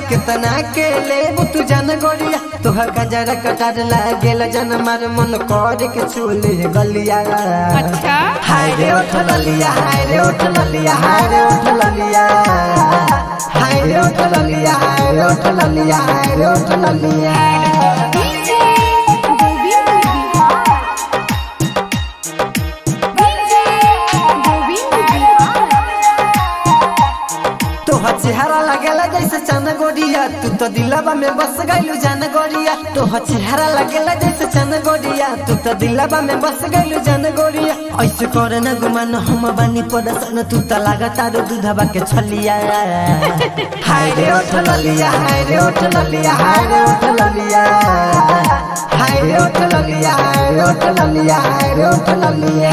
कितना के लेबू तू जान गोरिया तोहर गजरा कटार लागेला जन मार मन कर के छूले गलिया। अच्छा हाय रे उठ ललिया हाय रे उठ ललिया हाय रे उठ ललिया हाय रे उठ ललिया हाय रे उठ ललिया हाय रे उठ ललिया। तोहर चेहरा लगेला जैसे चन गोरिया तू तो दिलवा में बस गइलू जान गोरिया तोहर चेहरा लगेला जैसे चन गोरिया तू तो दिलवा में बस गइलू जान गोरिया। ऐसे करे न गुमान हम बानी पड़सन तू तो लागता रो दूधवा के छलिया। हाय रे उठ ललिया हाय रे उठ ललिया हाय रे उठ ललिया हाय रे उठ ललिया हाय रे उठ ललिया हाय रे उठ ललिया।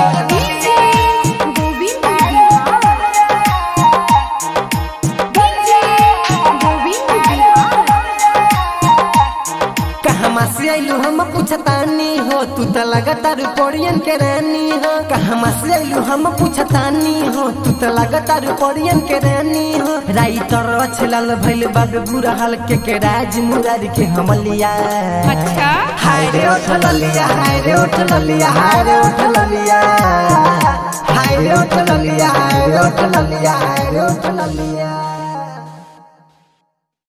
हम पूछतानी हो तू तो लगता रुपरियन के रानी हो कहाँ से आइलू हम पूछतानी हो तू तो लगता रुपरियन के रानी हो। राइटर अच्छलाल भइल बाग बुरा हाल के राज मुरारी के हमलिया। अच्छा हाय रे उठ ललिया हाय रे उठ ललिया हाय रे उठ ललिया हाय रे उठ ललिया हाय रे उठ ललिया हाय रे उठ ललिया।